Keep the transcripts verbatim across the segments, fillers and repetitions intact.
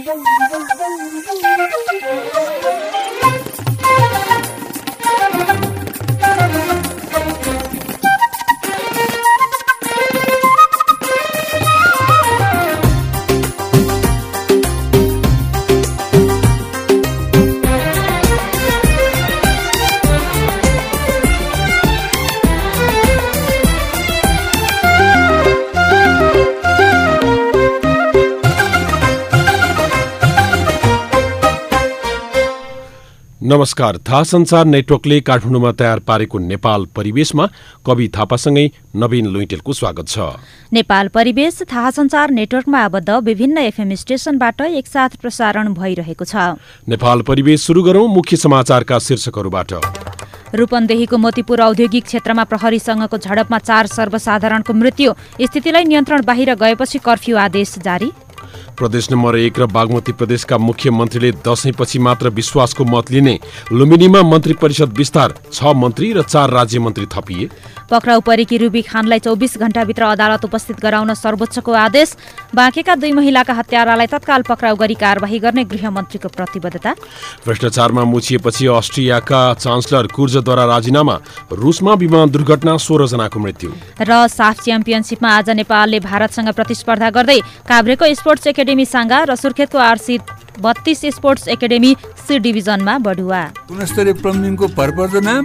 नमस्कार। थाहा संचार नेटवर्कले काठमाडौँमा तयार पारेको नेपाल परिवेशमा कवि थापासँगै नवीन लुइटेलको स्वागत छ। नेपाल परिवेश थाहा संचार नेटवर्कमा आबद्ध विभिन्न एफएम स्टेशनबाट एकसाथ प्रसारण भइरहेको छ। नेपाल परिवेश सुरु गरौं मुख्य समाचारका शीर्षकहरूबाट। रूपन्देहीको मोतीपुर औद्योगिक क्षेत्रमा प्रहरीसँगको झडपमा चार सर्वसाधारणको मृत्यु, स्थितिलाई नियन्त्रण बाहिर गएपछि कर्फ्यू आदेश जारी। प्रदेश नम्बर एक र बागमती प्रदेशका मुख्यमन्त्रीले दशैंपछि मात्र विश्वासको मत लिने, लुम्बिनीमा मन्त्री परिषद विस्तार, छ मन्त्री र चार राज्य मन्त्री थपिए। पक्राउ परेकी रुबी खानलाई चौबिस घण्टाभित्र अदालत उपस्थित गराउन सर्वोच्चको आदेश, बाँकेका दुई महिलाका हत्यारालाई तत्काल पक्राउ गरी कारबाही गर्ने गृहमन्त्रीको प्रतिबद्धता। भ्रष्टाचारमा मुछिएपछि अस्ट्रियाका चान्सलर कुर्जद्वारा राजीनामा, रुसमा विमान दुर्घटना सोह्र जनाको मृत्यु। र साफ च्याम्पियनसिपमा आज नेपालले भारतसँग प्रतिस्पर्धा गर्दै काभ्रेको स्पोर्ट्स एकाडेमी साङ्गा र सुर्खेतको आरसी बत्तीस स्पोर्ट्स एकाडेमी सी डिभिजनमा बढुवा। गुणस्तरीय प्लम्बिङको भरपर्दो नाम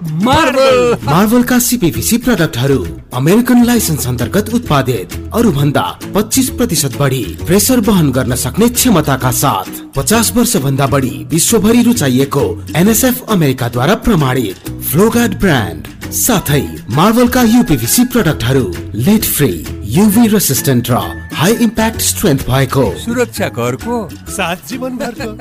मार्बल। मार्बलका सीपीवीसी प्रोडक्टहरू अमेरिकन लाइसेन्स अन्तर्गत उत्पादित, अरू भन्दा पच्चीस प्रतिशत बढी प्रेसर वहन गर्न सक्ने क्षमताका साथ पचास वर्ष भन्दा बढी विश्वभरि रुचाइएको एनएसएफ अमेरिकाद्वारा प्रमाणित फ्लोगार्ड ब्रान्ड, साथै मार्बलका यूपीवीसी प्रोडक्टहरू लेड फ्री, यूभी रेसिस्टेन्ट र हाई इम्प्याक्ट स्ट्रेन्थ भएको, सुरक्षा घरको साथ जीवनभरको।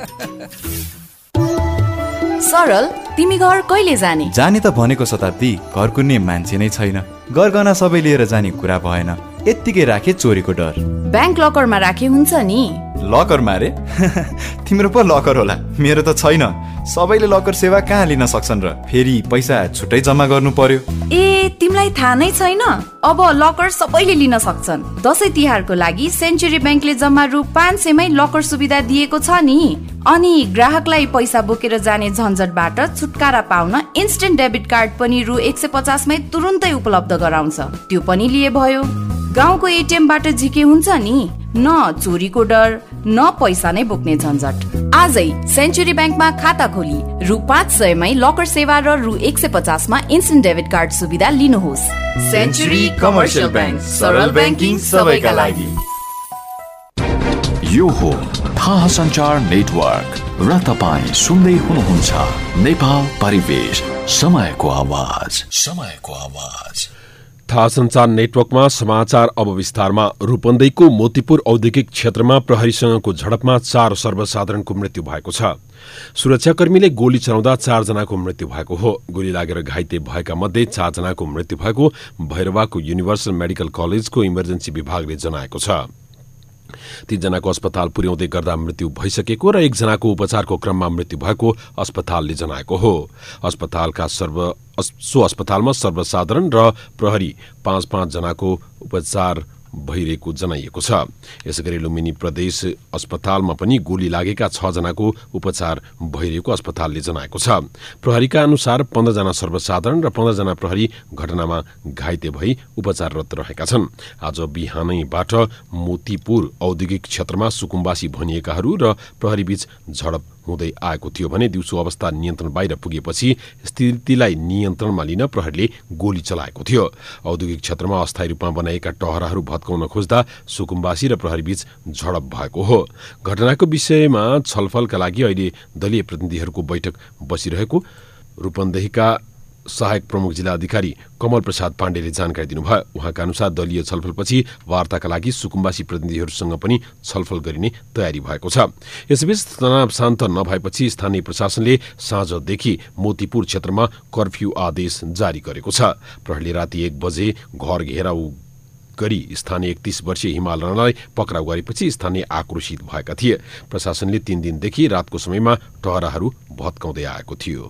सरल, तिमी घर कहिले जाने? जाने त भनेको शताब्दी, घर कुन्ने मान्छे नै छैन। गरगहना सबै लिएर जाने कुरा भएन, यत्तिकै राखे चोरीको डर। ब्याङ्क लकरमा राखे हुन्छ नि। लकरमा रे? तिम्रो पो लकर होला, मेरो त छैन। सबैले लकर सेवा कहाँ लिन सक्छन् र? फेरि पैसा छुट्टै जम्मा गर्नु पर्यो। ए, तिमीलाई थाहा नै छैन? अब लकर सबैले लिन सक्छन्। दशैं तिहारको लागि सेन्चुरी ब्याङ्कले जम्मा रु पाँच सयमै लकर सुविधा दिएको छ नि। अनि ग्राहकलाई पैसा बोकेर जाने झन्झटबाट छुटकारा पाउन इन्स्टेन्ट डेबिट कार्ड पनि रु एक सय पचासमै तुरुन्तै उपलब्ध गराउँछ। त्यो पनि लिए भयो। गाउँको एटिएमबाट झिके हुन्छ नि, न चोरीको डर, न पैसा नै बोक्ने झन्झट। आजै सेन्चुरी ब्याङ्कमा खाता खोली रु पाँच सयमै लकर सेवा र रु एक सय पचासमा इन्स्टेन्ट डेबिट कार्ड सुविधा लिनुहोस्। सेन्चुरी कमर्सियल ब्याङ्क, सरल ब्याङ्किङ सबैका लागि। यो हो थाहा संचार नेटवर्क र तपाईँ सुन्दै हुनुहुन्छ नेपाल परिवेश, समयको आवाज, समयको आवाज। थाहा संचार नेटवर्कमा समाचार अब विस्तारमा। रूपन्देहीको मोतीपुर औद्योगिक क्षेत्रमा प्रहरीसँगको झडपमा चार सर्वसाधारणको मृत्यु भएको छ। सुरक्षाकर्मीले गोली चलाउँदा चारजनाको मृत्यु भएको हो। गोली लागेर घाइते भएका मध्ये चारजनाको मृत्यु भएको भैरवाको युनिभर्सल मेडिकल कलेजको इमर्जेन्सी विभागले जनाएको छ। तीनजनाको अस्पताल पुर्याउँदै गर्दा मृत्यु भइसकेको र एकजनाको उपचारको क्रममा मृत्यु भएको अस्पतालले जनाएको हो। अस्पतालका सर्व सो अस्पतालमा सर्वसाधारण र प्रहरी पाँच पाँच जनाको उपचार भइरहेको जनाइएको छ। यसैगरी लुम्बिनी प्रदेश अस्पतालमा पनि गोली लागेका छ जनाको उपचार भइरहेको अस्पतालले जनाएको छ। प्रहरीका अनुसार पन्ध्र जना सर्वसाधारण र पन्ध्र जना प्रहरी घटनामा घाइते भई उपचाररत रहेका छन्। आज बिहानैबाट मोतीपुर औद्योगिक क्षेत्रमा सुकुम्बासी भनिएकाहरू र प्रहरीबीच झडप हुँदै आएको थियो भने दिउँसो अवस्था नियन्त्रण बाहिर पुगेपछि स्थितिलाई नियन्त्रणमा लिन प्रहरीले गोली चलाएको थियो। औद्योगिक क्षेत्रमा अस्थायी रूपमा बनाएका टहराहरू भत्काउन खोज्दा सुकुम्बासी र प्रहरीबीच झडप भएको हो। घटनाको विषयमा छलफलका लागि अहिले दलीय प्रतिनिधिहरूको बैठक बसिरहेको रूपन्देहीका सहायक प्रमुख जिल्ला अधिकारी कमल प्रसाद पाण्डेले जानकारी दिनुभयो। उहाँका अनुसार दलीय छलफलपछि वार्ताका लागि सुकुम्बासी प्रतिनिधिहरूसँग पनि छलफल गरिने तयारी भएको छ। यसबीच तनाव शान्त नभएपछि स्थानीय प्रशासनले साँझदेखि मोतीपुर क्षेत्रमा कर्फ्यू आदेश जारी गरेको छ। प्रहरीले राति एक बजे घर घेराउ गरी स्थानीय एकतीस वर्षीय हिमाल राणालाई पक्राउ गरेपछि स्थानीय आक्रोशित भएका थिए। प्रशासनले तीन दिनदेखि रातको समयमा टहराहरू भत्काउँदै आएको थियो।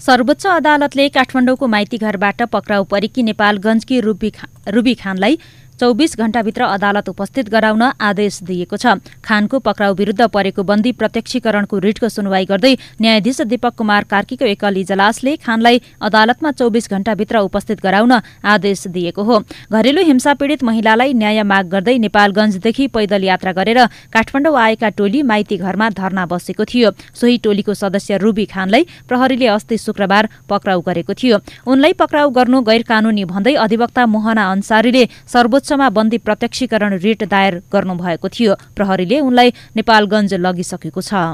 सर्वोच्च अदालतले काठमाडौँको माइती घरबाट पक्राउ परेकी नेपालगञ्जकी रुबी खा, रुबी खानलाई चौबिस घण्टाभित्र अदालत उपस्थित गराउन आदेश दिएको छ। खानको पक्राउ विरुद्ध परेको बन्दी प्रत्यक्षीकरणको रिटको सुनवाई गर्दै न्यायाधीश दीपक कुमार कार्कीको एकल इजलासले खानलाई अदालतमा चौबिस घण्टाभित्र उपस्थित गराउन आदेश दिएको हो। घरेलु हिंसा पीडित महिलालाई न्याय माग गर्दै नेपालगञ्जदेखि पैदल यात्रा गरेर काठमाडौँ आएका टोली माइती घरमा धरना बसेको थियो। सोही टोलीको सदस्य रुबी खानलाई प्रहरीले अस्ति शुक्रबार पक्राउ गरेको थियो। उनलाई पक्राउ गर्नु गैर कानूनी भन्दै अधिवक्ता मोहना अन्सारीले सर्वोच्चमा बन्दी प्रत्यक्षीकरण रिट दायर गर्नुभएको थियो। प्रहरीले उनलाई नेपालगञ्ज लगिसकेको छ।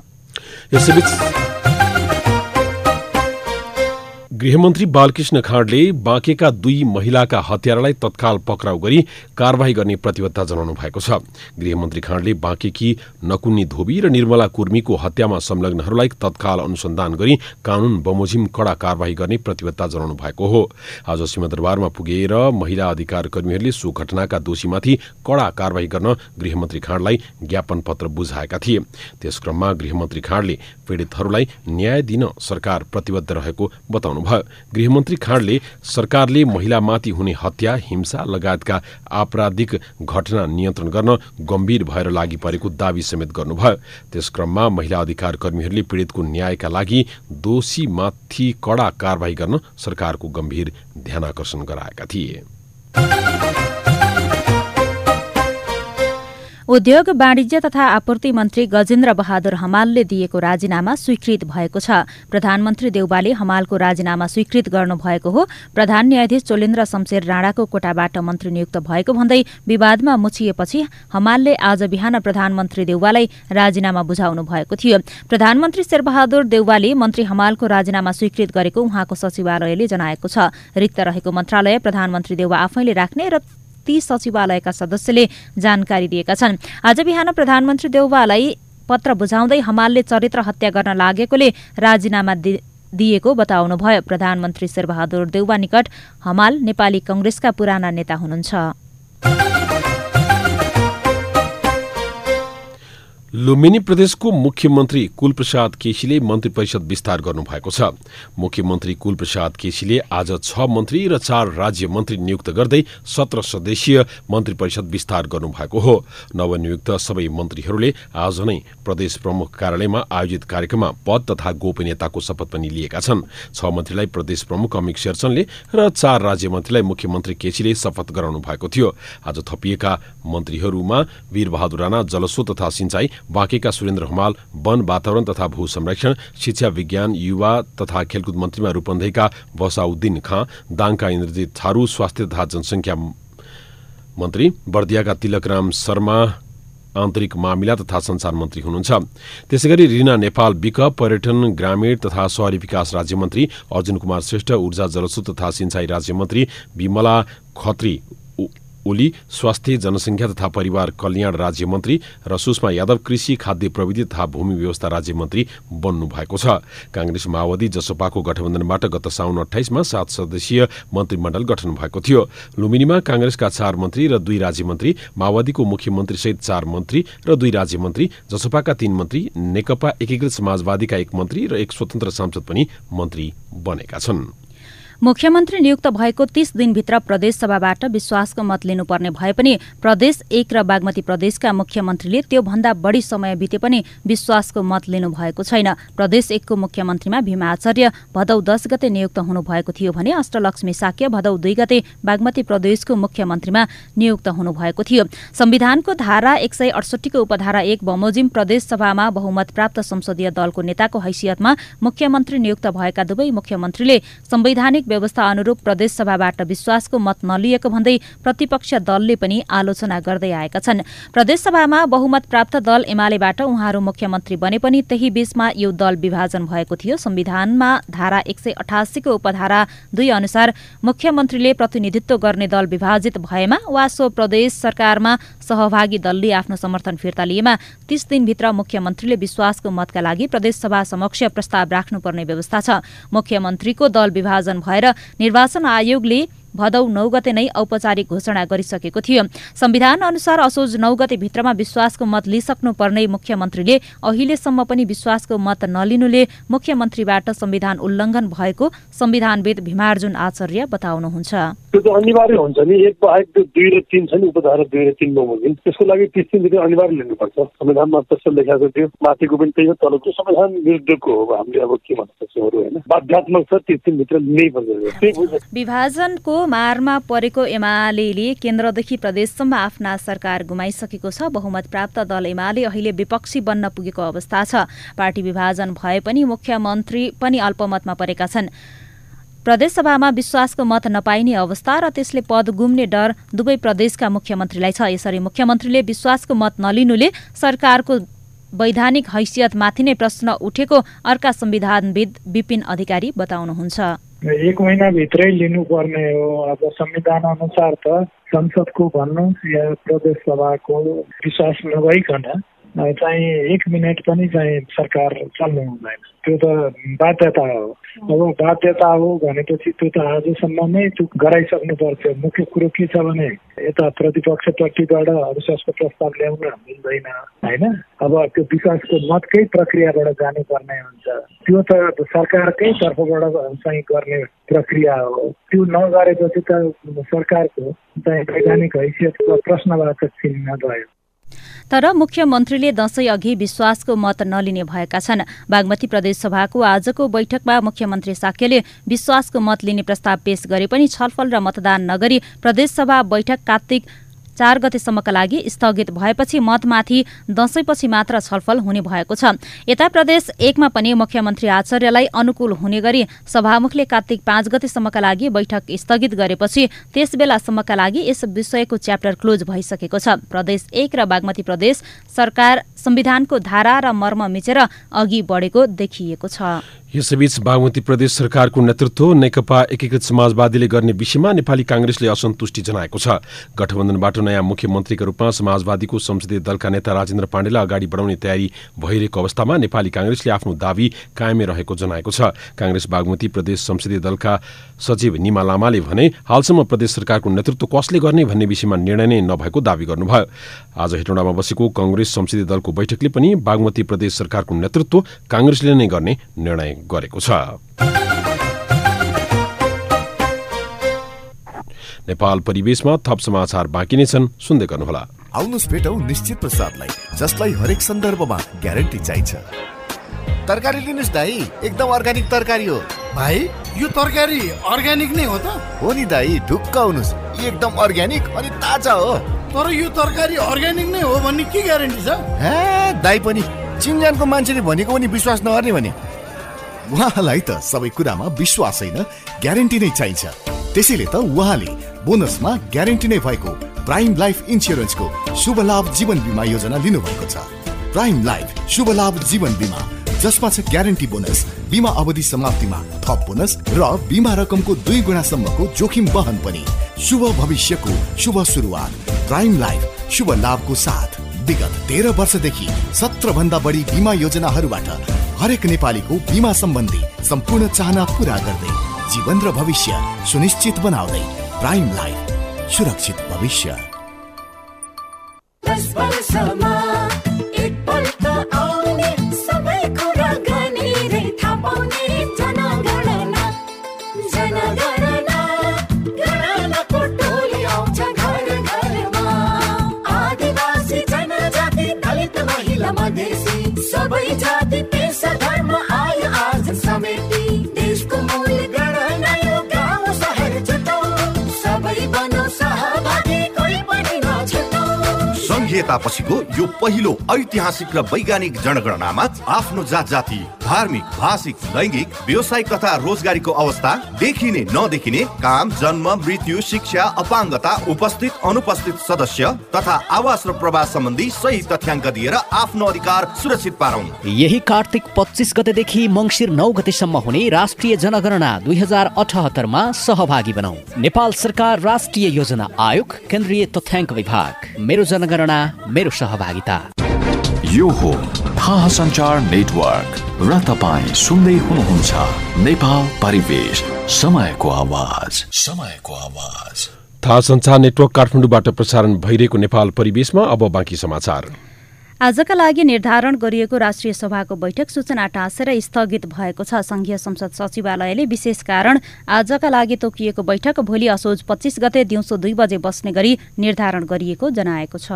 गृहमन्त्री बालकृष्ण खाँडले बाँकेका दुई महिलाका हत्यारालाई तत्काल पक्राउ गरी कारवाही गर्ने प्रतिबद्धता जनाउनु भएको छ। गृहमन्त्री खाँडले बाँकेकी नकुन्नी धोबी र निर्मला कुर्मीको हत्यामा संलग्नहरूलाई तत्काल अनुसन्धान गरी कानून बमोजिम कड़ा कारवाही गर्ने प्रतिबद्धता जनाउनु भएको हो। आज सिंहदरबारमा पुगेर महिला अधिकार कर्मीहरूले सो घटनाका दोषीमाथि कड़ा कारवाही गर्न गृहमन्त्री खाँडलाई ज्ञापन पत्र बुझाएका थिए। त्यसक्रममा गृहमन्त्री खाँडले पीडितहरूलाई न्याय दिन सरकार प्रतिबद्ध रहेको बताउनु भयो। गृहमन्त्री खाँडले सरकारले महिलामाथि हुने हत्या, हिंसा लगायतका आपराधिक घटना नियन्त्रण गर्न गम्भीर भएर लागि परेको दावी समेत गर्नुभयो। त्यसक्रममा महिला अधिकार कर्मीहरूले पीडितको न्यायका लागि दोषीमाथि कड़ा कारवाही गर्न सरकारको गम्भीर ध्यानाकर्षण गराएका थिए। उद्योग वाणिज्य तथा आपूर्ति मन्त्री गजेन्द्र बहादुर हमालले दिएको राजीनामा स्वीकृत भएको छ। प्रधानमन्त्री देउवाले हमालको राजीनामा स्वीकृत गर्नुभएको हो। प्रधान न्यायाधीश चोलेन्द्र शमशेर राणाको कोटाबाट मन्त्री नियुक्त भएको भन्दै विवादमा मुछिएपछि हमालले आज बिहान प्रधानमन्त्री देउवालाई राजीनामा बुझाउनु भएको थियो। प्रधानमन्त्री शेरबहादुर देउवाले मन्त्री हमालको राजीनामा स्वीकृत गरेको उहाँको सचिवालयले जनाएको छ। रिक्त रहेको मन्त्रालय प्रधानमन्त्री देउवा आफैले राख्ने र ती सचिवालयका सदस्यले जानकारी दिएका छन्। आज बिहान प्रधानमन्त्री देउवालाई पत्र बुझाउँदै हमालले चरित्र हत्या गर्न लागेकोले राजीनामा दिएको बताउनुभयो। प्रधानमन्त्री शेरबहादुर देउवा निकट हमाल नेपाली कंग्रेसका पुराना नेता हुनुहुन्छ। लुम्बिनी प्रदेशको मुख्यमन्त्री कुलप्रसाद केसीले मन्त्री परिषद विस्तार गर्नुभएको छ। मुख्यमन्त्री कुलप्रसाद केसीले आज छ मन्त्री र चार राज्य मन्त्री नियुक्त गर्दै सत्र सदस्यीय मन्त्री परिषद विस्तार गर्नुभएको हो। नवनियुक्त सबै मन्त्रीहरूले आज नै प्रदेश प्रमुख कार्यालयमा आयोजित कार्यक्रममा पद तथा गोपनीयताको शपथ पनि लिएका छन्। छ मन्त्रीलाई प्रदेश प्रमुख अमिक शेरचनले र चार राज्य मन्त्रीलाई मुख्यमन्त्री केसीले शपथ गराउनु भएको थियो। आज थपिएका मन्त्रीहरूमा वीरबहादुर राणा जलस्रोत तथा सिंचाई, बाँकेका सुरेन्द्र हमाल वन, वातावरण तथा भू संरक्षण, शिक्षा, विज्ञान, युवा तथा खेलकुद मन्त्रीमा रूपन्देहीका बसाउद्दिन खाँ, दाङका इन्द्रजित थारू, स्वास्थ्य तथा जनसंख्या मन्त्री, बर्दियाका तिलकराम शर्मा आन्तरिक मामिला तथा संचार मन्त्री हुनुहुन्छ। त्यसैगरी रिना नेपाल विक, पर्यटन, ग्रामीण तथा शहरी विकास राज्यमन्त्री, अर्जुन कुमार श्रेष्ठ ऊर्जा जलस्रोत तथा सिंचाई राज्यमन्त्री, विमला खत्री ओली स्वास्थ्य, जनसंख्या तथा परिवार कल्याण राज्यमन्त्री र सुषमा यादव कृषि, खाद्य प्रविधि तथा भूमि व्यवस्था राज्यमन्त्री बन्नु भएको छ। कांग्रेस माओवादी जसपाको गठबन्धनबाट गत साउन अठाइसमा सात सदस्यीय मन्त्रीमण्डल गठन भएको थियो। लुम्बिनीमा कांग्रेसका चार मन्त्री र दुई राज्यमन्त्री, माओवादीको मुख्यमन्त्री सहित चार मन्त्री र दुई राज्यमन्त्री, जसपाका तीन मन्त्री, नेकपा एकीकृत समाजवादीका एक मन्त्री र एक स्वतन्त्र सांसद पनि मन्त्री बनेका छन्। मुख्यमन्त्री नियुक्त भएको तीस दिनभित्र प्रदेशसभाबाट विश्वासको मत लिनुपर्ने भए पनि प्रदेश एक र बागमती प्रदेशका मुख्यमन्त्रीले त्योभन्दा बढी समय बिते पनि विश्वासको मत लिनु भएको छैन। प्रदेश एकको मुख्यमन्त्रीमा भीमा आचार्य भदौ दस गते नियुक्त हुनुभएको थियो भने अष्टलक्ष्मी साक्य भदौ दुई गते बागमती प्रदेशको मुख्यमन्त्रीमा नियुक्त हुनुभएको थियो। संविधानको धारा एक सय अडसठीको उपधारा एक बमोजिम प्रदेशसभामा बहुमत प्राप्त संसदीय दलको नेताको हैसियतमा मुख्यमन्त्री नियुक्त भएका दुवै मुख्यमन्त्रीले संवैधानिक व्यवस्था अनुरूप प्रदेशसभाबाट विश्वासको मत नलिएको भन्दै प्रतिपक्ष दलले पनि आलोचना गर्दै आएका छन्। प्रदेशसभामा बहुमत प्राप्त दल एमालेबाट उहाँहरू मुख्यमन्त्री बने पनि त्यही बीचमा यो दल विभाजन भएको थियो। संविधानमा धारा एक सय अठासीको उपधारा दुई अनुसार मुख्यमन्त्रीले प्रतिनिधित्व गर्ने दल विभाजित भएमा वा सो प्रदेश सरकारमा सहभागी दलले आफ्नो समर्थन फिर्ता लिएमा तीस दिनभित्र मुख्यमन्त्रीले विश्वासको मतका लागि प्रदेशसभा समक्ष प्रस्ताव राख्नुपर्ने व्यवस्था छ। मुख्यमन्त्रीको दल विभाजन भएर निर्वाचन आयोगले भदौ नौ गते नै औपचारिक घोषणा गरिसकेको थियो। संविधान अनुसार असोज नौ गते भित्रमा विश्वासको मत लिइसक्नुपर्ने मुख्यमन्त्रीले अहिलेसम्म पनि विश्वासको मत नलिनुले मुख्यमन्त्रीबाट संविधान उल्लङ्घन भएको संविधानविद भीमार्जुन आचार्य बताउनुहुन्छ। त्यो त अनिवार्य हुन्छ नि, एक बाहेक त्यो दुई र तीन छ नि, उपधारा दुई र तीन बमोजिम, त्यसको लागि तीस दिनदेखि अनिवार्य लिनुपर्छ। संविधानमा त्यस्तो लेखाएको थियो, माथिको पनि त्यही हो, तलको संविधान विरुद्धको हो। हामीले अब के भन्न सक्छौँ होइन, बाध्यात्मक छ, तीस दिनभित्र लिनै पर्छ। विभाजनको मारमा परेको एमाले केन्द्रदेखि प्रदेशसम्म आफ्ना सरकार गुमाइसकेको छ। बहुमत प्राप्त दल एमाले अहिले विपक्षी बन्न पुगेको अवस्था छ। पार्टी विभाजन भए पनि मुख्यमन्त्री पनि अल्पमतमा परेका छन्। प्रदेशसभामा विश्वासको मत नपाइने अवस्था र त्यसले पद गुम्ने डर दुवै प्रदेशका मुख्यमन्त्रीलाई छ। यसरी मुख्यमन्त्रीले विश्वासको मत नलिनुले सरकारको वैधानिक हैसियतमाथि नै प्रश्न उठेको अर्का संविधानविद विपिन अधिकारी बताउनुहुन्छ। एक महिनाभित्रै लिनुपर्ने हो। अब संविधान अनुसार त संसदको भन्नुहोस् या प्रदेश सभाको विश्वास नभइकन चाहिँ एक मिनट पनि चाहिँ सरकार चल्नु हुँदैन। त्यो त बाध्यता हो। अब बाध्यता हो भनेपछि त्यो त आजसम्म नै त्यो गराइसक्नु पर्थ्यो। मुख्य कुरो के छ भने यता प्रतिपक्षपट्टिबाट अविश्वासको प्रस्ताव ल्याउन मिल्दैन होइन। अब त्यो विश्वासको मतकै प्रक्रियाबाट जानुपर्ने हुन्छ। त्यो त सरकारकै तर्फबाट चाहिँ गर्ने प्रक्रिया हो। त्यो नगरेपछि त सरकारको चाहिँ वैधानिक हैसियतको प्रश्नवाचक चिन्ह गयो। तर मुख्यमन्त्रीले दशैं अघि विश्वासको मत नलिने भएका छन्। बागमती प्रदेशसभाको आजको बैठकमा मुख्यमन्त्री साक्यले विश्वासको मत लिने प्रस्ताव पेश गरे पनि छलफल र मतदान नगरी प्रदेशसभा बैठक कार्तिक चार गतेसम्मका लागि स्थगित भएपछि मतमाथि दशैंपछि मात्र छलफल हुने भएको छ। यता प्रदेश एकमा पनि मुख्यमन्त्री आचार्यलाई अनुकूल हुने गरी सभामुखले कार्तिक पाँच गतेसम्मका लागि बैठक स्थगित गरेपछि त्यसबेलासम्मका लागि यस विषयको च्याप्टर क्लोज भइसकेको छ। प्रदेश एक र बागमती प्रदेश सरकार संविधानको धारा र मर्म मिचेर अघि बढेको देखिएको छ। यसैबीच बागमती प्रदेश सरकारको नेतृत्व नेकपा एकीकृत समाजवादीले गर्ने विषयमा नेपाली कांग्रेसले असन्तुष्टि जनाएको छ। गठबन्धनबाट नयाँ मुख्यमन्त्रीका रूपमा समाजवादीको संसदीय दलका नेता राजेन्द्र पाण्डेलाई अगाडि बढाउने तयारी भइरहेको अवस्थामा नेपाली कांग्रेसले आफ्नो दावी कायमै रहेको जनाएको छ। कांग्रेस बागमती प्रदेश संसदीय दलका सचिव निमा लामाले भने हालसम्म प्रदेश सरकारको नेतृत्व कसले गर्ने भन्ने विषयमा निर्णय नै नभएको दावी गर्नुभयो। आज हेटौँडामा बसेको कांग्रेस संसदीय दलको बैठकले पनि बागमती प्रदेश सरकारको नेतृत्व कांग्रेसले नै गर्ने निर्णय गरेको छ। नेपाल परिवेशमा थप समाचार बाँकी नै छन्, सुन्दै गर्नुहोला। आउनुस् भेटौं निश्चित प्रसादलाई, जसलाई हरेक सन्दर्भमा ग्यारेन्टी चाहिन्छ। तरकारी लिनुस् दाई, एकदम अर्ग्यानिक तरकारी हो। भाइ यो तरकारी अर्ग्यानिक नै हो त? हो नि दाई, ढुक्क आउनुस्, एकदम अर्ग्यानिक अनि ताजा हो। तर यो तरकारी अर्ग्यानिक नै हो भन्ने के ग्यारेन्टी छ? हे दाई पनि चिनजानको मान्छेले भनेको पनि विश्वास नगर्ने भने। उहाँलाई त सबै कुरामा विश्वास छैन, ग्यारेन्टी नै चाहिन्छ। त्यसैले त उहाँले बोनसमा ग्यारेन्टी नै भएको प्राइम लाइफ इन्स्योरेन्सको शुभ लाभ जीवन बिमा योजना लिनुभएको छ। प्राइम लाइफ शुभ लाभ जीवन बिमा, जसमा छ ग्यारेन्टी बोनस, बिमा अवधि समाप्तिमा थप बोनस र बिमा रकमको दुई गुणासम्मको जोखिम वहन पनि। शुभ भविष्यको शुभ सुरुवात प्राइम लाइफ शुभ लाभको साथ। विगत तेह्र वर्षदेखि सत्र भन्दा बढी बिमा योजनाहरूबाट हरेक नेपालीको बिमा सम्बन्धी सम्पूर्ण चाहना पूरा गर्दै जीवन र भविष्य सुनिश्चित बनाउँदै प्राइम लाइफ सुरक्षित भविष्य। सबै जाति पेसा धर्म आयो आज समेटी, देशको मूल गणना यो गाउँ शहर जुटौँ, सबै बनौँ सहभागी, कोही पनि नछुटौँ। संघीयता पछिको यो पहिलो ऐतिहासिक र वैज्ञानिक जनगणनामा आफ्नो जात जाति, धार्मिक, भाषिक, लैंगिक, व्यवसायिक तथा रोजगारीको अवस्था, देखिने नदेखिने काम, जन्म, मृत्यु, शिक्षा, अपाङ्गता, उपस्थित अनुपस्थित सदस्य तथा आवास र प्रवास सम्बन्धी सही तथ्याङ्क दिएर आफ्नो अधिकार सुरक्षित पारौं। यही कार्तिक पच्चीस गतेदेखि मंसिर नौ गतेसम्म हुने राष्ट्रिय जनगणना दुई हजार अठहत्तरमा सहभागी बनौं। नेपाल सरकार राष्ट्रिय योजना आयोग, केन्द्रीय तथ्याङ्क विभाग, मेरो जनगणना मेरो सहभागिता। यो हो थाहा सञ्चार नेटवर्क र तपाईँ सुन्दै हुनुहुन्छ नेपाल परिवेश समयको आवाज समयको आवाज थाहा सञ्चार नेटवर्क काठमाडौँबाट प्रसारण भइरहेको नेपाल परिवेशमा अब बाँकी समाचार। आजका लागि निर्धारण गरिएको राष्ट्रिय सभाको बैठक सूचना टाँसेर स्थगित भएको छ। संघीय संसद सचिवालयले विशेष कारण आजका लागि तोकिएको बैठक भोलि असोज पच्चीस गते दिउँसो दुई बजे बस्ने गरी निर्धारण गरिएको जनाएको छ।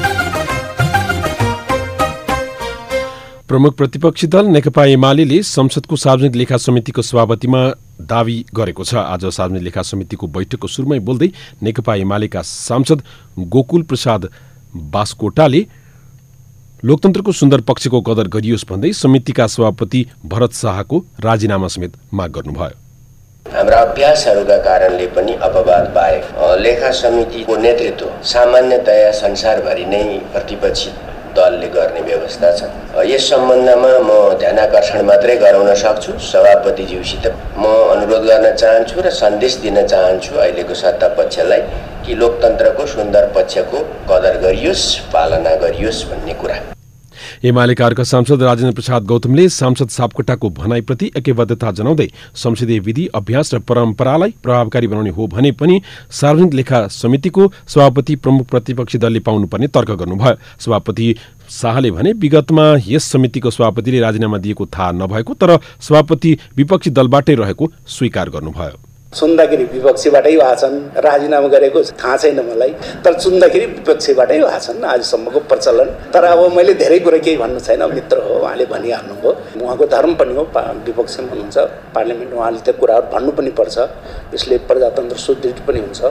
प्रमुख प्रतिपक्षी दल नेकपा एमाले संसदको सार्वजनिक लेखा समितिको सभापतिमा दावी गरेको छ। आज सार्वजनिक लेखा समितिको बैठकको सुरुमै बोल्दै नेकपा एमालेका सांसद गोकुल प्रसाद बास्कोटाले लोकतन्त्रको सुन्दर पक्षको कदर गरियोस् भन्दै समितिका सभापति भरत शाहको राजीनामा समेत माग गर्नुभयो। हाम्रा अभ्यासहरूका कारणले पनि अपवाद बाहेक लेखा समितिको नेतृत्व सामान्यतया संसारभरि नै प्रतिपक्षी दलले गर्ने व्यवस्था छ। यस सम्बन्धमा म ध्यानाकर्षण मात्रै गराउन सक्छु। सभापतिज्यूसित म अनुरोध गर्न चाहन्छु र सन्देश दिन चाहन्छु अहिलेको सत्ता पक्षलाई कि लोकतन्त्रको सुन्दर पक्षको कदर गरियोस्, पालना गरियोस् भन्ने कुरा। एमालेका अर्का सांसद राजेन्द्र प्रसाद गौतमले सांसद सापकोटाको भनाइप्रति एकबद्धता जनाउँदै संसदीय विधि अभ्यास र परम्परालाई प्रभावकारी बनाउने हो भने पनि सार्वजनिक लेखा समितिको सभापति प्रमुख प्रतिपक्षी दलले पाउनुपर्ने तर्क गर्नुभयो। सभापति शाहले भने विगतमा यस समितिको सभापतिले राजीनामा दिएको थाहा नभएको तर सभापति विपक्षी दलबाटै रहेको स्वीकार गर्नुभयो। सुन्दाखेरि विपक्षीबाटै भएछन्, राजीनामा गरेको थाहा छैन मलाई, तर सुन्दाखेरि विपक्षीबाटै भएछन् आजसम्मको प्रचलन। तर अब मैले धेरै कुरा केही भन्नु छैन, मित्र हो उहाँले भनिहाल्नुभयो। उहाँको धर्म पनि हो, विपक्षमा हुनुहुन्छ पार्लियामेन्ट, उहाँले त्यो कुराहरू भन्नु पनि पर्छ, यसले प्रजातन्त्र सुदृढ पनि हुन्छ।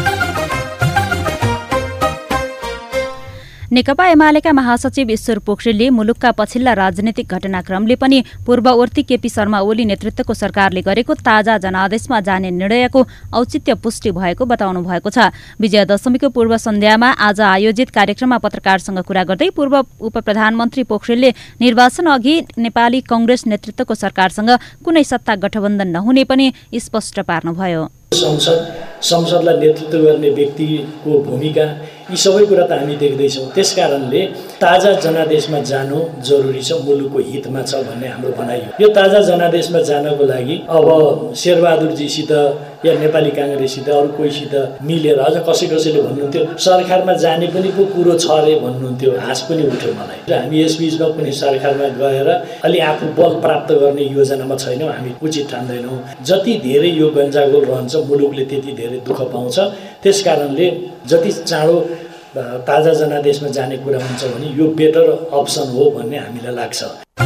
नेकपा एमालेका महासचिव ईश्वर पोखरेलले मुलुकका पछिल्ला राजनीतिक घटनाक्रमले पनि पूर्ववर्ती केपी शर्मा ओली नेतृत्वको सरकारले गरेको ताजा जनादेशमा जाने निर्णयको औचित्य पुष्टि भएको बताउनु भएको छ। विजयादशमीको पूर्व सन्ध्यामा आज आयोजित कार्यक्रममा पत्रकारसँग कुरा गर्दै पूर्व उपप्रधानमन्त्री पोखरेलले निर्वाचन अघि नेपाली कांग्रेस नेतृत्वको सरकारसँग कुनै सत्ता गठबन्धन नहुने पनि स्पष्ट पार्नुभयो। संसद संसदलाई नेतृत्व गर्ने व्यक्तिको भूमिका यी सबै कुरा त हामी देख्दैछौँ। त्यसकारणले ताजा जनादेशमा जानु जरुरी छ, मुलुकको हितमा छ भन्ने हाम्रो भनाइ हो। यो ताजा जनादेशमा जानको लागि अब शेरबहादुरजीसित या नेपाली काङ्ग्रेससित अरू कोहीसित मिलेर अझ कसै कसैले भन्नुहुन्थ्यो सरकारमा जाने पनि पो कुरो छ अरे भन्नुहुन्थ्यो। हाँस पनि उठ्यो मलाई। र हामी यसबीचमा पनि सरकारमा गएर अलि आफू बल प्राप्त गर्ने योजनामा छैनौँ, हामी उचित ठान्दैनौँ। जति धेरै यो गन्जागोल रहन्छ मुलुकले त्यति धेरै दुःख पाउँछ। त्यसकारणले जति चाँडो ताजा जनादेशमा जाने कुरा हुन्छ भने यो बेटर अप्सन हो भन्ने हामीलाई लाग्छ।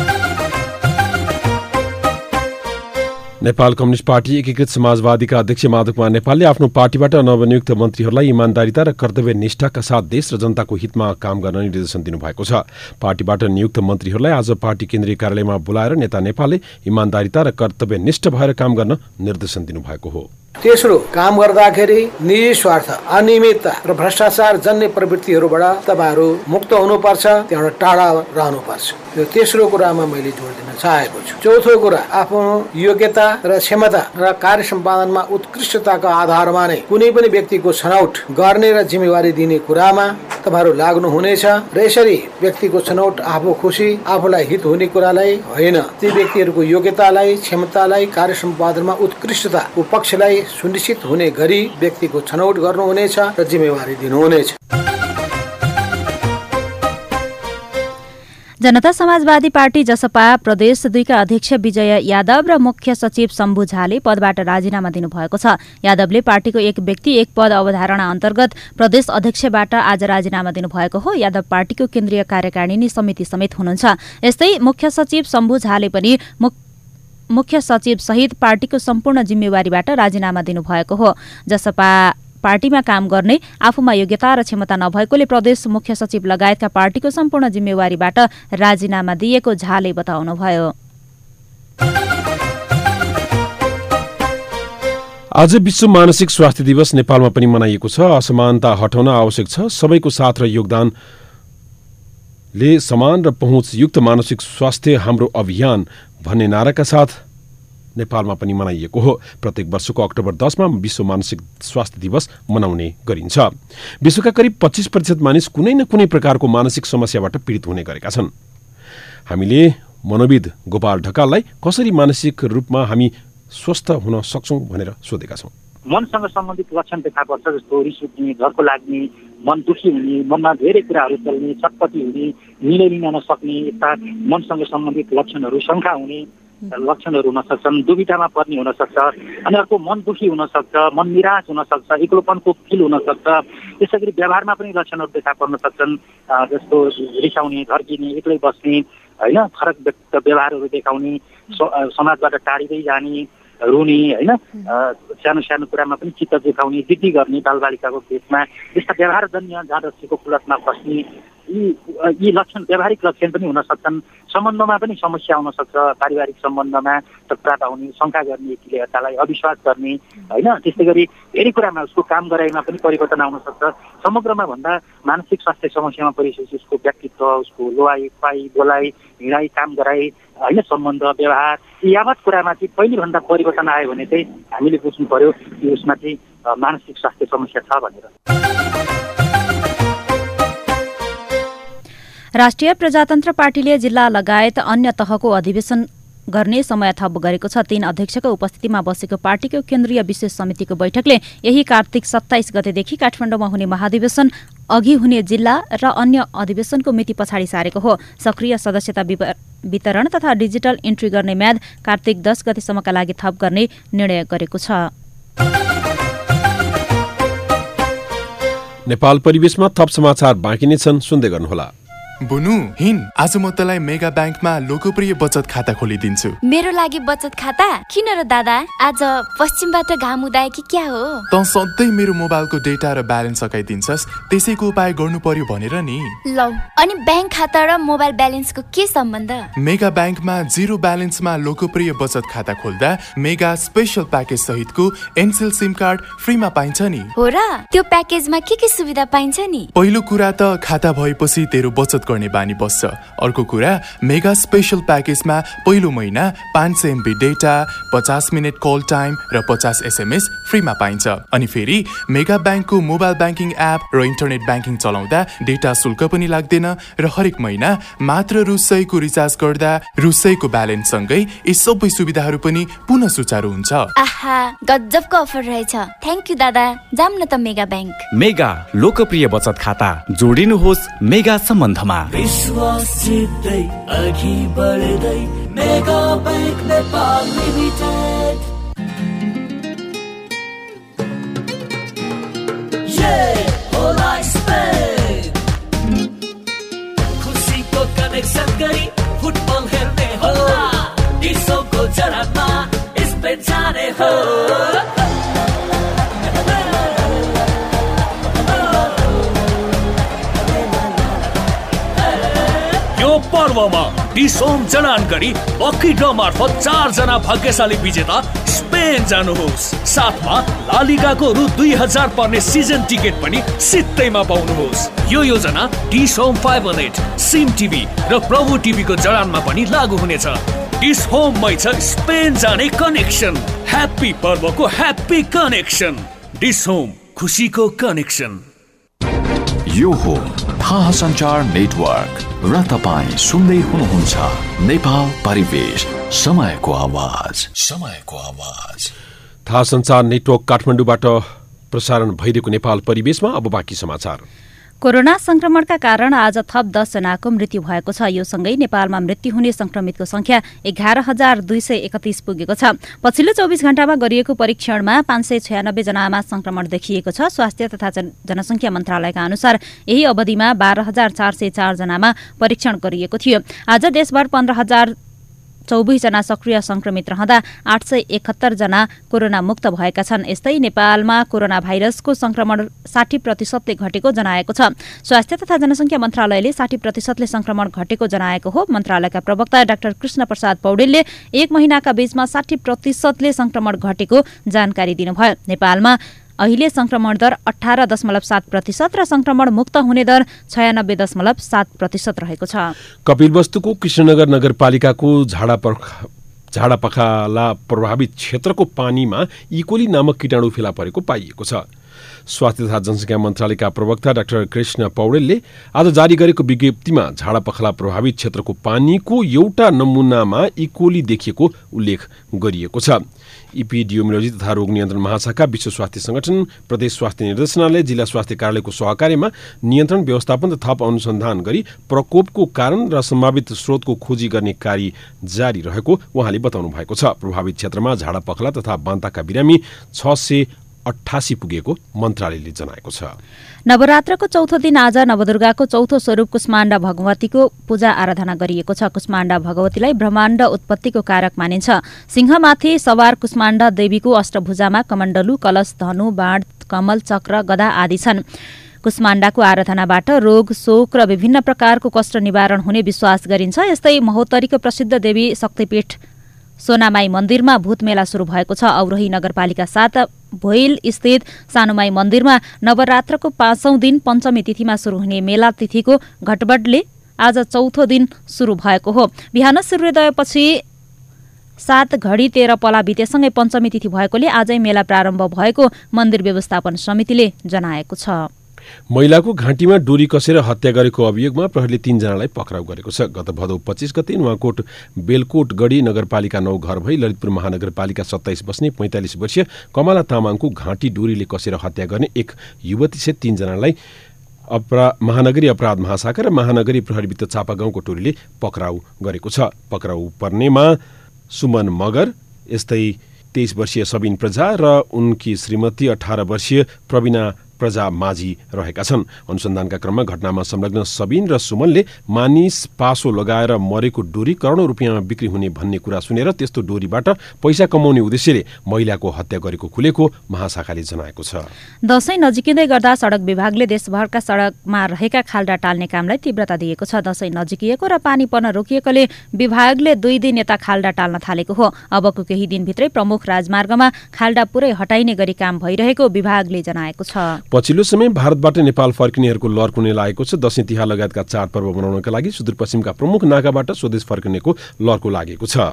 नेपाल कम्युनिस्ट पार्टी एकीकृत समाजवादीका अध्यक्ष माधव कुमार नेपालले आफ्नो पार्टीबाट नवनियुक्त मन्त्रीहरूलाई इमान्दारिता र कर्तव्य निष्ठाका साथ देश र जनताको हितमा काम गर्न निर्देशन दिनुभएको छ। पार्टीबाट नियुक्त मन्त्रीहरूलाई आज पार्टी केन्द्रीय कार्यालयमा बोलाएर नेता नेपालले इमान्दारिता र कर्तव्यनिष्ठ भएर काम गर्न निर्देशन दिनुभएको हो। तेस्रो, काम गर्दाखेरि निजी स्वार्थ, अनियमितता र भ्रष्टाचार जन्य प्रवृत्तिहरूबाट तपाईँहरू मुक्त हुनुपर्छ, त्यहाँबाट टाढा रहनुपर्छ। यो तेस्रो कुरामा मैले जोड दिन चाहेको छु। चौथो कुरा, आफ्नो योग्यता र क्षमता र कार्य सम्पादनमा उत्कृष्टताको आधारमा नै कुनै पनि व्यक्तिको छनौट गर्ने र जिम्मेवारी दिने कुरामा तपाईँहरू लाग्नु हुनेछ। र यसरी व्यक्तिको छनौट आफू खुसी, आफूलाई हित हुने कुरालाई होइन, ती व्यक्तिहरूको योग्यतालाई, क्षमतालाई, कार्य सम्पादनमा उत्कृष्टताको पक्षलाई सुनिश्चित हुने गरी व्यक्तिको छनौट गर्नुहुनेछ र जिम्मेवारी दिनुहुनेछ। जनता समाजवादी पार्टी जसपा प्रदेश दुईका अध्यक्ष विजय यादव र मुख्य सचिव शम्भु झाले पदबाट राजीनामा दिनुभएको छ। यादवले पार्टीको एक व्यक्ति एक पद अवधारणा अन्तर्गत प्रदेश अध्यक्षबाट आज राजीनामा दिनुभएको हो। यादव पार्टीको केन्द्रीय कार्यकारिणी समिति समेत हुनुहुन्छ। यस्तै मुख्य सचिव शम्भु झाले पनि मुख्य सचिव सहित पार्टीको सम्पूर्ण जिम्मेवारीबाट राजीनामा दिनुभएको हो। जसपा पार्टीमा काम गर्ने आफूमा योग्यता र क्षमता नभएकोले प्रदेश मुख्य सचिव लगायतका पार्टीको सम्पूर्ण जिम्मेवारीबाट राजीनामा दिएको झाले बताउनुभयो। आज विश्व मानसिक स्वास्थ्य दिवस नेपालमा पनि मनाइएको छ। असमानता हटाउन आवश्यक छ, सबैको साथ र योगदानले समान र पहुँचयुक्त मानसिक स्वास्थ्य हाम्रो अभियान भन्ने नाराका साथ नेपालमा पनि मनाइएको हो। प्रत्येक वर्षको अक्टोबर दसमा विश्व मानसिक स्वास्थ्य दिवस मनाउने गरिन्छ। विश्वका करिब पच्चीस प्रतिशत मानिस कुनै न कुनै प्रकारको मानसिक समस्याबाट पीडित हुने गरेका छन्। हामीले मनोविद गोपाल ढकाललाई कसरी मानसिक रूपमा हामी स्वस्थ हुन सक्छौँ भनेर सोधेका छौँ। मनसँग सम्बन्धित लक्षण देखा पर्छ, जस्तो रिस उठ्ने, झर्को लाग्ने, मन दुखी हुने, मनमा धेरै कुराहरू चल्ने, चटपटी हुने, निर्णय लिन नसक्ने, यस्ता मनसँग सम्बन्धित लक्षणहरू, शङ्का हुने लक्षणहरू हुन सक्छन्। दुविधामा पर्ने हुन सक्छ। अनि अर्को मन दुखी हुन सक्छ, मन निराश हुन सक्छ, एक्लोपनको फिल हुन सक्छ। त्यसै गरी व्यवहारमा पनि लक्षणहरू देखा पर्न सक्छन्, जस्तो रिसाउने, धर्किने, एक्लै बस्ने, होइन, फरक व्यवहारहरू देखाउने, समाजबाट टाढिँदै जाने, रुने, होइन, सानो सानो कुरामा पनि चित्त दुखाउने, जिद्दी गर्ने बालबालिकाको केसमा, यस्ता व्यवहारजन्य जहाँ रक्सीको कुलतमा फस्ने यी यी लक्षण व्यावहारिक लक्षण पनि हुन सक्छन्। सम्बन्धमा पनि समस्या हुन सक्छ, पारिवारिक सम्बन्धमा तत्परता हुने, शङ्का गर्ने, एकले अर्कालाई अविश्वास गर्ने, होइन, त्यस्तै गरी धेरै कुरामा उसको काम गराइमा पनि परिवर्तन आउन सक्छ। समग्रमा भन्दा मानसिक स्वास्थ्य समस्यामा परिसकेपछि उसको व्यक्तित्व, उसको लोहाइ पाइ बोलाइ हिँडाइ काम गराइ, होइन, सम्बन्ध व्यवहार यी यावत कुरामा चाहिँ पहिलेभन्दा परिवर्तन आयो भने चाहिँ हामीले बुझ्नु पर्यो कि उसमा चाहिँ मानसिक स्वास्थ्य समस्या छ भनेर। राष्ट्रिय प्रजातन्त्र पार्टीले जिल्ला लगायत अन्य तहको अधिवेशन गर्ने समय थप गरेको छ। तीन अध्यक्षको उपस्थितिमा बसेको पार्टीको केन्द्रीय विशेष समितिको बैठकले यही कार्तिक सत्ताइस गतेदेखि काठमाडौँमा हुने महाधिवेशन अघि हुने जिल्ला र अन्य अधिवेशनको मिति पछाडि सारेको हो। सक्रिय सदस्यता वितरण तथा डिजिटल इन्ट्री गर्ने म्याद कार्तिक दस गतेसम्मका लागि थप गर्ने निर्णय गरेको छ। नेपाल परिवेशमा थप समाचार बाँकी नै छन्, सुन्दै गर्नुहोला। बुनु हिन आज म तँलाई मेगा ब्याङ्कमा लोकप्रिय बचत खाता खोलिदिन्छु। मेरो लागि बचत खाता किन र दादा? आज पश्चिमबाट घाम उदाए कि क्या हो? तँ सधैँ मेरो मोबाइलको डेटा र ब्यालेन्स सकाइदिन्छस्, त्यसैको उपाय गर्नु पर्यो भनेर नि। लौ, अनि ब्याङ्क खाता र मोबाइल ब्यालेन्सको के सम्बन्ध? मेगा ब्याङ्कमा जिरो ब्यालेन्समा लोकप्रिय बचत खाता खोल्दा मेगा स्पेशल प्याकेज सहितको एनसेल सिम कार्ड फ्रीमा पाइन्छ नि। हो र? त्यो प्याकेजमा के के सुविधा पाइन्छ नि? पहिलो कुरा त खाता भएपछि तेरो बचत गर्ने बानी बस्छ। अर्को कुरा, मेगा स्पेशल प्याकेजमा पहिलो महिना पाँच सय एमबी डेटा, पचास मिनट कल टाइम र पचास एसएमएस फ्रीमा पाइन्छ। अनि फेरि मेगा ब्याङ्कको मोबाइल ब्याङ्किङ एप र इन्टरनेट ब्याङ्किङ चलाउँदा डेटा शुल्क पनि लाग्दैन र हरेक महिना मात्र रु सयको रिचार्ज गर्दा रु सयको ब्यालेन्स सँगै यी सबै सुविधाहरू पनि पुनः सुचारू हुन्छ। आहा, गजबको अफर रहेछ। थ्याङ्क यू दादा, जाम न त मेगा ब्याङ्क। मेगा लोकप्रिय बचत खाता, जोडिनुहोस् मेगा सम्बन्धमा। विश्वास जित्दै अघि बढ्दै मेगा ब्याङ्क नेपाल लिमिटेड। ये होला स्पेन, खुसीको कनेक्सन गरी फुटबल हेर्ने होला, डिसोको जरामा स्पेन जाने हो। पर्वमा डिसोम जडान गरी लकी ड्र मार्फत चार जना भाग्यशाली विजेता स्पेन जानुहोस्। साथमा लालिगाको रु दुई हजार पर्ने सिजन टिकट पनि सित्तैमा पाउनुहोस्। यो योजना DishHome fibre net, SIM TV र प्रभु टिभीको जडानमा पनि लागू हुनेछ। डिसहोममै छ स्पेन जाने कनेक्सन। ह्याप्पी पर्वको ह्याप्पी कनेक्सन। डिसहोम, खुसीको कनेक्सन। यो हो थाहा सञ्चार नेटवर्क र तपाईँ सुन्दै हुनुहुन्छ नेपाल परिवेश, समयको आवाज, समयको आवाज। थाहा सञ्चार नेटवर्क काठमाडौँबाट प्रसारण भइरहेको नेपाल परिवेशमा अब बाँकी समाचार। कोरोना संक्रमणका कारण आज थप दस जनाको मृत्यु भएको छ। यो सँगै नेपालमा मृत्यु हुने संक्रमितको संख्या एघार हजार दुई सय एकतीस पुगेको छ। पछिल्लो चौबिस घण्टामा गरिएको परीक्षणमा पाँच सय छयानब्बे जनामा संक्रमण देखिएको छ। स्वास्थ्य तथा जनसंख्या मन्त्रालयका अनुसार यही अवधिमा बाह्र हजार चार सय चार जनामा परीक्षण गरिएको थियो। आज देशभर पन्ध्र हजार चौबिस जना सक्रिय संक्रमित रहँदा आठ सय एकहत्तर जना कोरोना मुक्त भएका छन्। यस्तै नेपालमा कोरोना भाइरसको संक्रमण साठी प्रतिशतले घटेको जनाएको छ। स्वास्थ्य तथा जनसंख्या मन्त्रालयले साठी प्रतिशतले संक्रमण घटेको जनाएको हो। मन्त्रालयका प्रवक्ता डाक्टर कृष्ण प्रसाद पौडेलले एक महिनाका बीचमा साठी प्रतिशतले संक्रमण घटेको जानकारी दिनुभयो। नेपालमा अहिले संक्रमण दर अठार दशमलव सात प्रतिशत र संक्रमण मुक्त हुने दर छयानब्बे दशमलव सात प्रतिशत रहेको छ। कपिलवस्तुको कृष्णनगर नगरपालिकाको झाडापखाला प्रभावित क्षेत्रको पानीमा इकोली नामक कीटाणु फेला परेको पाइएको छ। स्वास्थ्य तथा जनसङ्ख्या मन्त्रालयका प्रवक्ता डाक्टर कृष्ण पौडेलले आज जारी गरेको विज्ञप्तिमा झाडापखाला प्रभावित क्षेत्रको पानीको एउटा नमुनामा इकोली देखिएको उल्लेख गरिएको छ। इपिडियोमियोलोजी तथा रोग नियन्त्रण महाशाखा, विश्व स्वास्थ्य संगठन, प्रदेश स्वास्थ्य निर्देशनालय, जिल्ला स्वास्थ्य कार्यालयको सहकार्यमा नियन्त्रण व्यवस्थापन र थप अनुसन्धान गरी प्रकोपको कारण र सम्भावित स्रोतको खोजी गर्ने कार्य जारी रहेको उहाँले बताउनु भएको छ। प्रभावित क्षेत्रमा झाडापखला तथा बान्ताका बिरामी छ सय अठासी पुगेको मन्त्रालयले जनाएको छ। नवरात्रको चौथो दिन आज नवदुर्गाको चौथो स्वरूप कुष्माण्डा भगवतीको पूजा आराधना गरिएको छ। कुष्माण्डा भगवतीलाई ब्रह्माण्ड उत्पत्तिको कारक मानिन्छ। सिंहमाथि सवार कुष्माण्डा देवीको अष्टभुजामा कमण्डलु, कलश, धनु, बाण, कमल, चक्र, गदा आदि छन्। कुष्माण्डाको आराधनाबाट रोग, शोक र विभिन्न प्रकारको कष्ट निवारण हुने विश्वास गरिन्छ। यस्तै महोत्तरीको प्रसिद्ध देवी शक्तिपीठ सोनामाई मन्दिरमा भूतमेला सुरु भएको छ। औरही नगरपालिका साथ भोइल स्थित सानुमाई मन्दिरमा नवरात्रको पाँचौं दिन पञ्चमी तिथिमा सुरु हुने मेला तिथिको घटबडले आज चौथो दिन सुरु भएको हो। बिहान सूर्योदयपछि सात घडी तेह्र पला बितेसँगै पञ्चमी तिथि भएकोले आजै मेला प्रारम्भ भएको मन्दिर व्यवस्थापन समितिले जनाएको छ। महिलाको घाँटीमा डोरी कसेर हत्या गरेको अभियोगमा प्रहरीले तीनजनालाई पक्राउ गरेको छ। गत भदौ पच्चीस गते नुवाकोट बेलकोटगढी नगरपालिका नौ घर भई ललितपुर महानगरपालिका सत्ताइस बस्ने पैंतालिस वर्षीय कमला तामाङको घाँटी डोरीले कसेर हत्या गर्ने एक युवतीसहित तीनजनालाई अपरा महानगरी अपराध महाशाखा र महानगरी प्रहरी वित्त चापागाउँको टोलीले पक्राउ गरेको छ। पक्राउ पर्नेमा सुमन मगर, यस्तै तेइस वर्षीय सबिन प्रजा र उनकी श्रीमती अठारह वर्षीय प्रवीणा प्रजा माझी रहेका छन्। अनुसन्धानका क्रममा घटनामा संलग्न सबिन र सुमनले मानिस पासो लगाएर मरेको डोरी करोडौं रुपियाँमा बिक्री हुने भन्ने कुरा सुनेर त्यस्तो डोरीबाट पैसा कमाउने उद्देश्यले महिलाको हत्या गरेको खुलेको महाशाखाले जनाएको छ। दशैं नजिकिँदै गर्दा सडक विभागले देशभरका सडकमा रहेका खाल्डा टाल्ने कामलाई तीव्रता दिएको छ। दशैं नजिकिएको र पानी पर्न रोकिएकोले विभागले दुई दिन यता खाल्डा टाल्न थालेको हो। अबको केही दिनभित्रै प्रमुख राजमार्गमा खाल्डा पुरै हटाइने गरी काम भइरहेको विभागले जनाएको छ। पछिल्लो समय भारतबाट नेपाल फर्किनेहरूको लहर कुनै लागेको छ। दशैं तिहार लगायतका चाडपर्व मनाउनका लागि सुदूरपश्चिमका प्रमुख नाकाबाट स्वदेश फर्किनेको लहरको लागेको छ।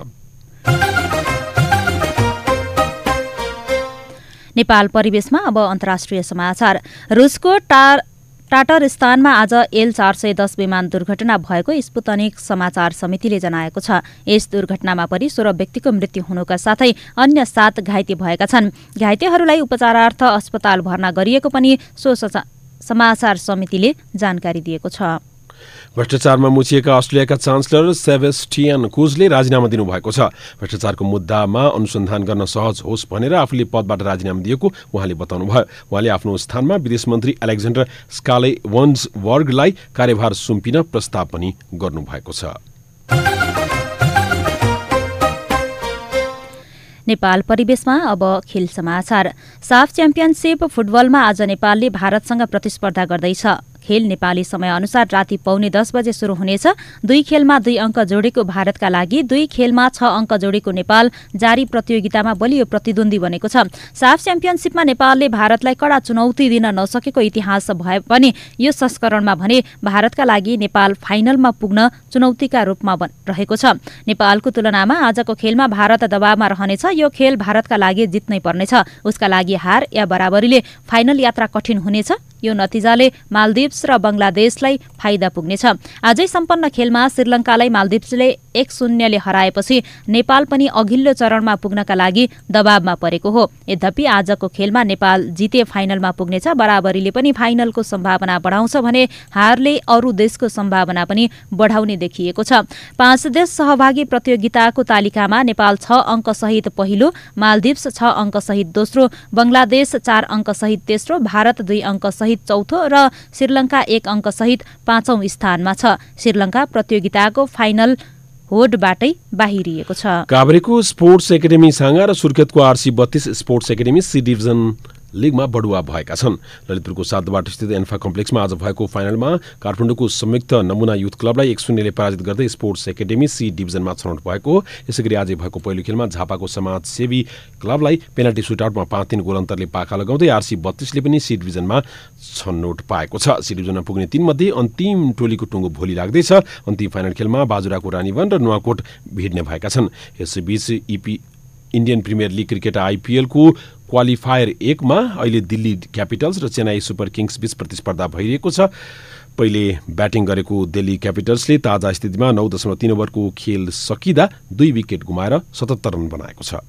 नेपाल परिवेशमा अब अन्तर्राष्ट्रिय समाचार। रुसको टार टाटरस्तानमा आज एल चार सय दस विमान दुर्घटना भएको स्पुतनिक समाचार समितिले जनाएको छ। यस दुर्घटनामा परि सोह्र व्यक्तिको मृत्यु हुनुका साथै अन्य सात घाइते भएका छन्। घाइतेहरूलाई उपचारार्थ अस्पताल भर्ना गरिएको पनि सो समाचार समितिले जानकारी दिएको छ। भ्रष्टाचारमा मुछिएका अस्ट्रेलियाका चान्सलर सेबेस्टियन कुजले राजीनामा दिनुभएको छ। भ्रष्टाचारको मुद्दामा अनुसन्धान गर्न सहज होस् भनेर आफूले पदबाट राजीनामा दिएको उहाँले बताउनुभयो। उहाँले आफ्नो स्थानमा विदेश मन्त्री एलेक्जेन्डर स्कालेवन्सबर्गलाई कार्यभार सुम्पिन प्रस्ताव पनि गर्नुभएको छ। नेपाल परिवेशमा अब खेल समाचार। साफ च्याम्पियनसिप फुटबलमा आज नेपालले भारतसँग प्रतिस्पर्धा गर्दैछ। खेल नेपाली समय अनुसार राति पौने दस बजे शुरू हुनेछ। दुई खेलमा दुई अङ्क जोडेको भारतका लागि दुई खेलमा छ अङ्क जोडेको नेपाल जारी प्रतियोगितामा बलियो प्रतिद्वन्दी बनेको छ। साफ च्याम्पियनसिपमा नेपालले भारतलाई कडा चुनौती दिन नसकेको इतिहास भए पनि यो संस्करणमा भने भारतका लागि नेपाल फाइनलमा पुग्न चुनौतीका रूपमा रहेको छ। नेपालको तुलनामा आजको खेलमा भारत दबावमा रहनेछ। यो खेल भारतका लागि जित्नै पर्नेछ। उसका लागि हार या बराबरीले फाइनल यात्रा कठिन हुनेछ। यो नतिजाले मालदिप्स र बंगलादेशलाई फाइदा पुग्नेछ। आजै सम्पन्न खेलमा श्रीलङ्कालाई मालदिप्सले एक शून्यले हराएपछि नेपाल पनि अघिल्लो चरणमा पुग्नका लागि दबावमा परेको हो। यद्यपि आजको खेलमा नेपाल जिते फाइनलमा पुग्नेछ। बराबरीले पनि फाइनलको सम्भावना बढाउँछ भने हारले अरू देशको सम्भावना पनि बढाउने देखिएको छ। पाँच देश सहभागी प्रतियोगिताको तालिकामा नेपाल छ अङ्क सहित पहिलो, मालदिप्स छ अङ्क सहित दोस्रो, बंगलादेश चार अङ्क सहित तेस्रो, भारत दुई अङ्क सहित चौथो र श्रीलङ्का एक अङ्क सहित पाँचौं स्थानमा छ। श्रीलङ्का प्रतियोगिताको फाइनल होडबाटै बाहिरिएको छ। काभ्रेको स्पोर्ट्स एकाडेमी साँगा र सुर्खेतको आरसी बत्तीस स्पोर्ट्स एकाडेमी सी डिभिजन लिगमा बढुवा भएका छन्। ललितपुरको सातबाट स्थित एन्फा कम्प्लेक्समा आज भएको फाइनलमा काठमाडौँको संयुक्त नमुना युथ क्लबलाई एक शून्यले पराजित गर्दै स्पोर्ट्स एकाडेमी सी डिभिजनमा छनौट भएको हो। यसैगरी आज भएको पहिलो खेलमा झापाको समाजसेवी क्लबलाई पेनाल्टी सुटआउटमा पाँच तीन गोल अन्तरले पाखा लगाउँदै आरसी बत्तीसले पनि सी डिभिजनमा छनौट पाएको छ। सी डिभिजनमा पुग्ने तीन मध्ये अन्तिम टोलीको टुङ्गो भोलि लाग्दैछ। अन्तिम फाइनल खेलमा बाजुराको रानीवन र नुवाकोट भिड्ने भएका छन्। यसैबीच IP Indian Premier League cricket आइपिएलको क्वालिफायर एकमा अहिले दिल्ली क्यापिटल्स र चेन्नाई सुपर किङ्स बीच प्रतिस्पर्धा भइरहेको छ। पहिले ब्याटिङ गरेको दिल्ली क्यापिटल्सले ताजा स्थितिमा नौ दशमलव तीन ओभरको खेल सकिँदा दुई विकेट गुमाएर सतहत्तर रन बनाएको छ।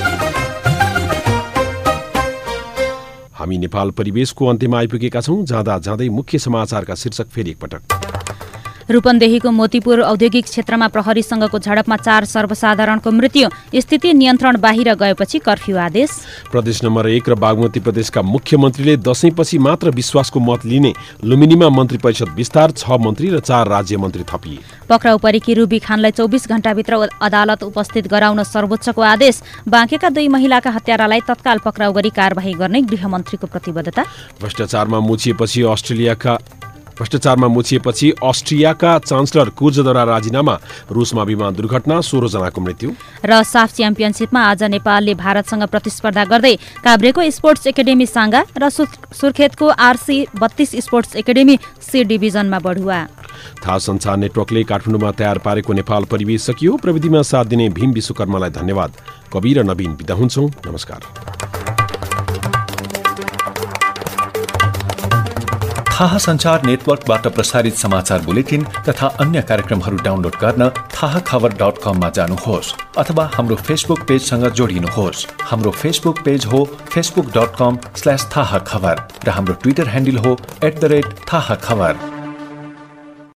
हामी नेपाल परिवेशको अन्त्यमा आइपुगेका छौं। जाँदा जाँदै मुख्य समाचारका शीर्षक फेरि एकपटक। रूपन्देहीको मोतीपुर औद्योगिक क्षेत्रमा प्रहरीसँगको झडपमा चार सर्वसाधारणको मृत्यु। स्थिति नियन्त्रण बाहिर गएपछि कर्फ्यू आदेश। प्रदेश नम्बर एक र बागमती प्रदेशका मुख्यमन्त्रीले दशैंपछि मात्र विश्वासको मत लिने। लुम्बिनीमा मन्त्री परिषद विस्तार, छ मन्त्री र चार राज्य मन्त्री थपिए। पक्राउ परेकी रुबी खानलाई चौबिस घण्टाभित्र अदालत उपस्थित गराउन सर्वोच्चको आदेश। बाँकेका दुई महिलाका हत्यारालाई तत्काल पक्राउ गरी कारबाही गर्ने गृहमन्त्रीको प्रतिबद्धता। भ्रष्टाचारमा मुछिएपछि अस्ट्रेलियाका भ्रष्टाचारमा मुछिएपछि अस्ट्रियाका चान्सलर कुर्जद्वारा राजीनामा। रुसमा विमान दुर्घटना, सोह्र जनाको मृत्यु। र साफ च्याम्पियनसिपमा आज नेपालले भारतसँग प्रतिस्पर्धा गर्दै काभ्रेको स्पोर्ट्स एकाडेमी साङ्गा र सुर्खेतको आरसी बत्तीस स्पोर्ट्स एकाडेमी सी डिभिजनमा बढुवा। थाहा सञ्चार नेटवर्कले काठमाडौँमा तयार पारेको नेपाल परिवेश सकियो। प्रविधिमा साथ दिने भीम विश्वकर्मालाई धन्यवाद। कवि र नवीन बिदा हुन्छौं। नमस्कार। थाहा सञ्चार नेटवर्कबाट प्रसारित समाचार बुलेटिन तथा अन्य कार्यक्रमहरू डाउनलोड गर्न थाहा खबर डट कममा जानुहोस् अथवा हाम्रो फेसबुक पेजसँग जोडिनुहोस्। हाम्रो फेसबुक पेज हो Facebook dot com slash Thaha Khabar र हाम्रो ट्विटर ह्यान्डल हो एट द रेट थाहा खबर।